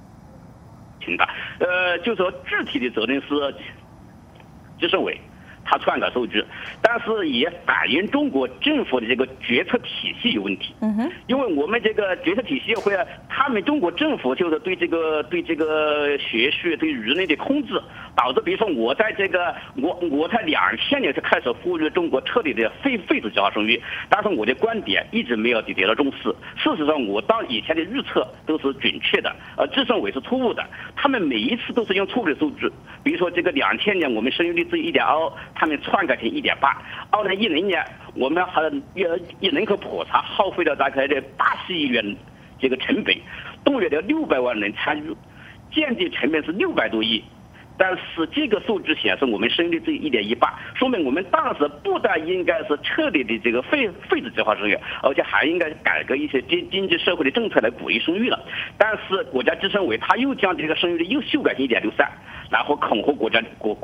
就是说具体的责任是计生委他篡改数据，但是也反映中国政府的这个决策体系有问题。因为我们这个决策体系会，他们中国政府就是对这个学术对舆论的控制，导致比如说我在2000年就开始呼吁中国彻底的废止计划生育，但是我的观点一直没有得到重视。事实上，我当以前的预测都是准确的，计生委是错误的，他们每一次都是用错误的数据，比如说这个2000年我们生育率只有1.2。他们篡改成1.8，2010年我们还人口普查耗费了大概的80亿元这个成本，动员了600万人参与，间接成本是600多亿。但是这个数据显示我们生育率只有1.18，说明我们当时不但应该是彻底的这个废止计划生育，而且还应该改革一些经济社会的政策来鼓励生育了。但是国家计生委他又将这个生育率又修改成1.63，然后恐吓国家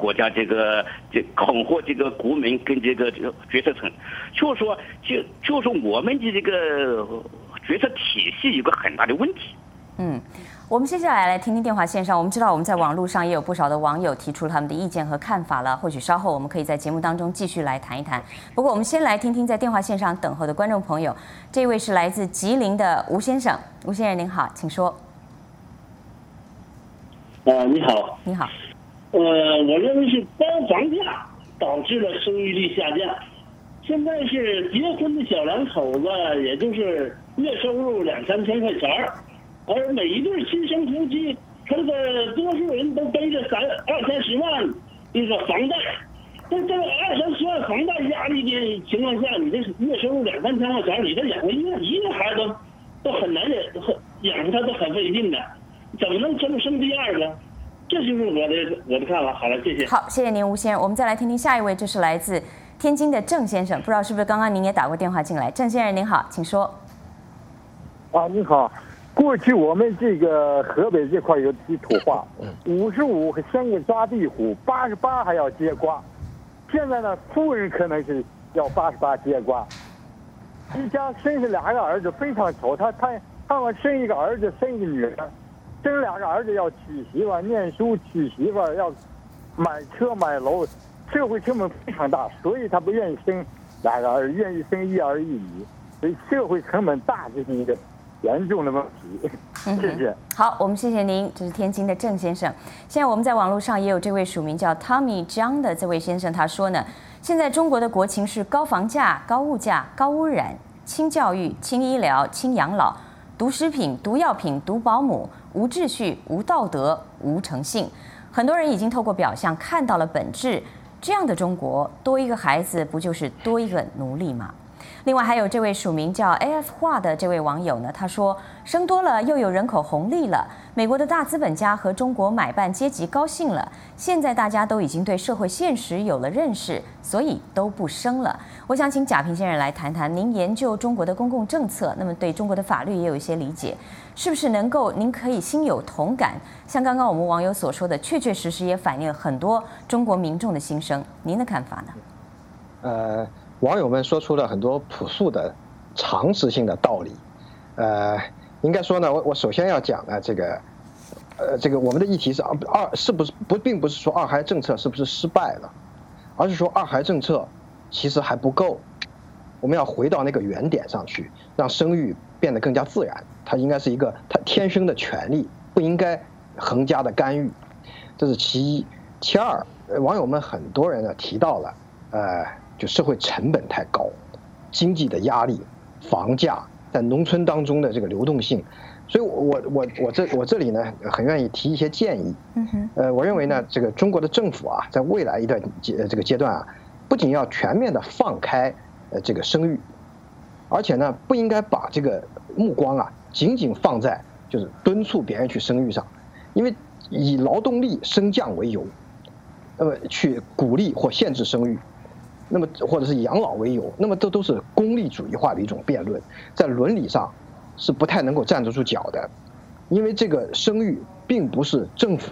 恐吓这个国民跟这个决策层，就是说我们的这个决策体系有个很大的问题。 我们接下来听听电话线上，我们知道我们在网络上也有不少的网友提出他们的意见和看法了，或许稍后我们可以在节目当中继续来谈一谈。不过我们先来听听在电话线上等候的观众朋友，这位是来自吉林的吴先生。吴先生您好，请说。 你好。 你好。 我认为是高房价导致了生育率下降。现在是结婚的小两口子，也就是月收入2-3千块钱，而每一对亲生夫妻，他这个多数人都背着20-30万这个房贷。在这个20-30万房贷压力的情况下，你这月收入2-3千块钱，你这养活一个孩子都很难养活他都很费劲的，怎么能生第二个？这就是我的看法。好了，谢谢。 好，谢谢您，吴先生。我们再来听听下一位，这是来自天津的郑先生，不知道是不是刚刚您也打过电话进来？郑先生您好，请说。 你好。过去我们这个河北这块有地土话，55先给抓地虎，88还要接瓜。现在呢，富人可能是要88接瓜。一家生下2个儿子非常愁，他们生一个儿子生一个女儿，生2个儿子要娶媳妇念书，娶媳妇要买车买楼，社会成本非常大，所以他不愿意生2个儿子，愿意生1儿1女，所以社会成本大这是一个严重的问题。谢谢。 好，我们谢谢您。这是天津的郑先生。现在我们在网络上也有这位署名叫 Tommy Zhang 的这位先生，他说呢，现在中国的国情是高房价、高物价、高污染、轻教育、轻医疗、轻养老、毒食品、毒药品、毒保姆、无秩序、无道德、无诚信。很多人已经透过表象看到了本质。这样的中国，多一个孩子不就是多一个奴隶吗？另外还有这位署名叫 AF 画的这位网友呢，他说生多了又有人口红利了，美国的大资本家和中国买办阶级高兴了，现在大家都已经对社会现实有了认识，所以都不生了。我想请贾平先生来谈谈，您研究中国的公共政策，那么对中国的法律也有一些理解，是不是您可以心有同感？像刚刚我们网友所说的，确确实实也反映了很多中国民众的心声，您的看法呢？ 网友们说出了很多朴素的常识性的道理，应该说呢，我首先要讲呢，这个我们的议题是并不是说二孩政策是不是失败了，而是说二孩政策其实还不够，我们要回到那个原点上去，让生育变得更加自然，它应该是一个它天生的权利，不应该横加的干预，这是其一。其二，网友们很多人呢提到了，就社会成本太高，经济的压力，房价在农村当中的这个流动性，所以我这里呢很愿意提一些建议。我认为呢，这个中国的政府啊，在未来一段这个阶段啊，不仅要全面的放开这个生育，而且呢不应该把这个目光啊仅仅放在就是敦促别人去生育上，因为以劳动力升降为由，那么去鼓励或限制生育。那么或者是以养老为由，那么这都是功利主义化的一种辩论，在伦理上是不太能够站得住脚的，因为这个生育并不是政府的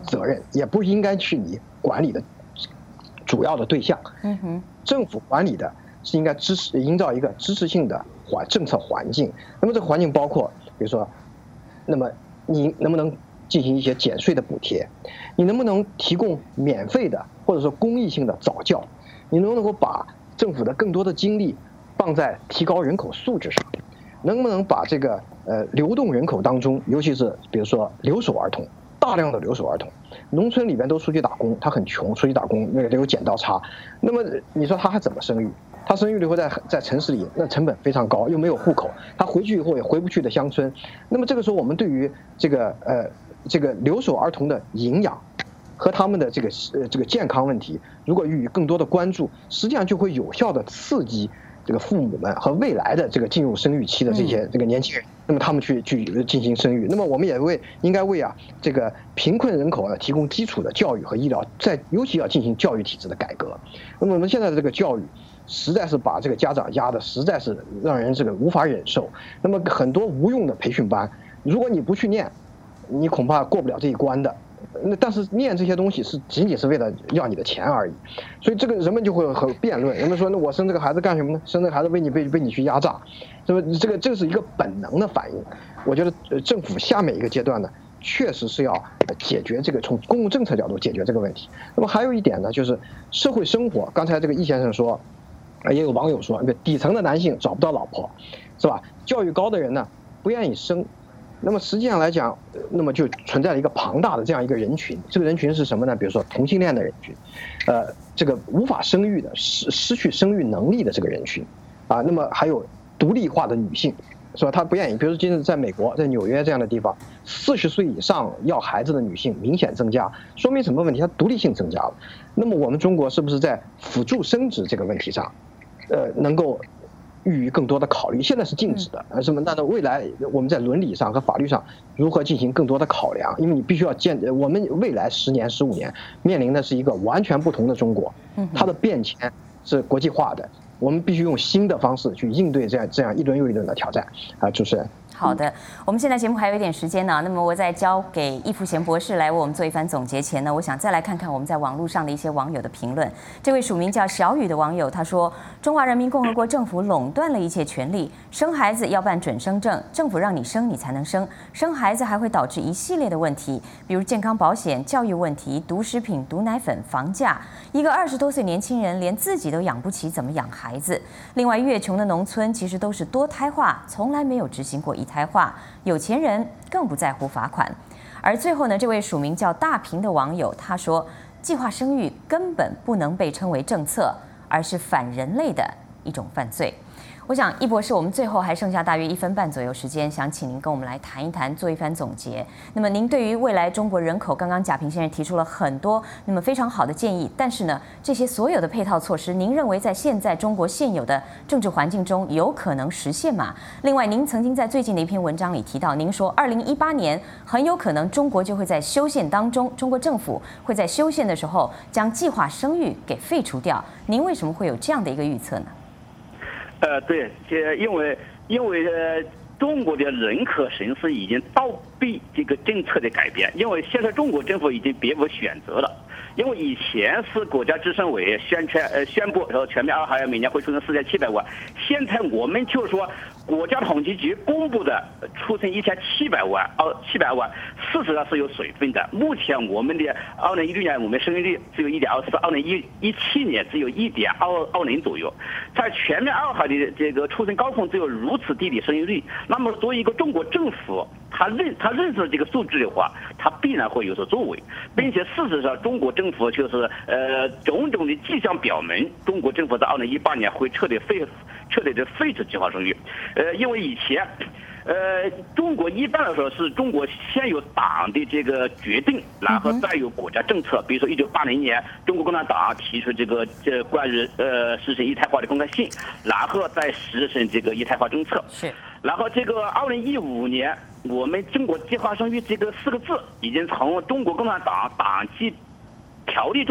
责任，也不应该是你管理的主要的对象。政府管理的是应该营造一个支持性的政策环境。那么这个环境包括，比如说，那么你能不能进行一些减税的补贴？你能不能提供免费的或者说公益性的早教？你能不能够把政府的更多的精力放在提高人口素质上？能不能把这个流动人口当中，尤其是比如说留守儿童，大量的留守儿童，农村里边都出去打工，他很穷，出去打工，那个有剪刀差，那么你说他还怎么生育？他生育了以后在城市里，那成本非常高，又没有户口，他回去以后也回不去的乡村。那么这个时候，我们对于这个留守儿童的营养和他们的这个健康问题，如果予以更多的关注，实际上就会有效的刺激这个父母们和未来的这个进入生育期的这个年轻人，那么他们去进行生育。那么我们也应该为这个贫困人口提供基础的教育和医疗，尤其要进行教育体制的改革。那么我们现在的这个教育，实在是把这个家长压的实在是让人这个无法忍受。那么很多无用的培训班，如果你不去念，你恐怕过不了这一关的。但是念这些东西仅仅是为了要你的钱而已，所以这个人们就会很辩论。人们说，那我生这个孩子干什么呢？生这个孩子被你去压榨，这么这是一个本能的反应。我觉得政府下面一个阶段呢，确实是要解决这个从公共政策角度解决这个问题。那么还有一点呢，就是社会生活。刚才这个易先生说，也有网友说，底层的男性找不到老婆，是吧？教育高的人呢不愿意生。那么实际上来讲，那么就存在了一个庞大的这样一个人群。这个人群是什么呢？比如说同性恋的人群，这个无法生育的、失去生育能力的这个人群，那么还有独立化的女性，是吧？她不愿意。比如说今日在美国，在纽约这样的地方，40岁以上要孩子的女性明显增加，说明什么问题？它独立性增加了。那么我们中国是不是在辅助生殖这个问题上，能够予以更多的考虑？现在是禁止的，什么？那未来我们在伦理上和法律上如何进行更多的考量？因为你必须要我们未来10年、15年面临的是一个完全不同的中国，它的变迁是国际化的，我们必须用新的方式去应对这样一轮又一轮的挑战。主持人。 好的，我们现在节目还有一点时间呢，那么我在交给易富贤博士来为我们做一番总结前呢，我想再来看看我们在网络上的一些网友的评论。这位署名叫小雨的网友他说：“中华人民共和国政府垄断了一切权利，生孩子要办准生证，政府让你生你才能生，生孩子还会导致一系列的问题，比如健康保险、教育问题、毒食品、毒奶粉、房价。一个20多岁年轻人连自己都养不起，怎么养孩子？另外，越穷的农村其实都是多胎化，从来没有执行过一胎化，有钱人更不在乎罚款。”而最后呢，这位署名叫大平的网友他说：“计划生育根本不能被称为政策，而是反人类的一种犯罪。”我想，易博士，我们最后还剩下大约1分半左右时间，想请您跟我们来谈一谈，做一番总结。那么，您对于未来中国人口，刚刚贾平先生提出了很多那么非常好的建议，但是呢，这些所有的配套措施，您认为在现在中国现有的政治环境中有可能实现吗？另外，您曾经在最近的一篇文章里提到，您说2018年很有可能中国就会在修宪当中，中国政府会在修宪的时候将计划生育给废除掉。您为什么会有这样的一个预测呢？ 对，因为中国的人口形势已经倒逼这个政策的改变，因为现在中国政府已经别无选择了。因为以前是国家计生委宣布说全面2孩每年会出生4700万，现在我们就说国家统计局公布的出生1700万，700万，事实上是有水分的。目前我们的2016年我们生育率只有1.24，2017年只有1.20左右，在全面2孩的这个出生高峰只有如此低的生育率，那么作为一个中国政府，他认识这个数据的话，他必然会有所作为，并且事实上中国政府就是种种的迹象表明，中国政府在2018年会彻底的废止计划生育。因为以前中国一般来说是中国先有党的这个决定，然后再有国家政策。比如说1980年中国共产党提出这关于实行一胎化的公开信，然后再实行这个一胎化政策。 是。然后这个2015年，我们中国计划生育这个4个字已经从中国共产党党纪条例中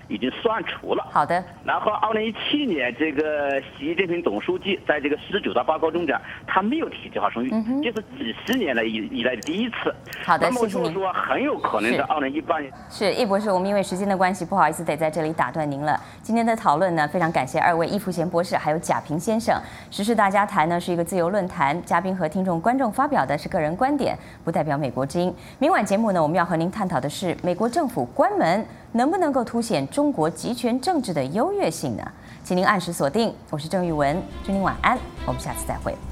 已经算出了。 好的。 然后2017年，这个习近平总书记在这个19大报告中讲，他没有提计划生育，这是几十年来以来的第一次。 好的， 那么就是说很有可能在2018年。 是易博士，我们因为时间的关系，不好意思得在这里打断您了。今天的讨论呢，非常感谢2位易富贤博士还有贾平先生。时事大家谈呢是一个自由论坛，嘉宾和听众观众发表的是个人观点，不代表美国之音。明晚节目呢，我们要和您探讨的是美国政府关门能不能够凸显中国集权政治的优越性呢？请您按时锁定，我是郑玉文，祝您晚安，我们下次再会。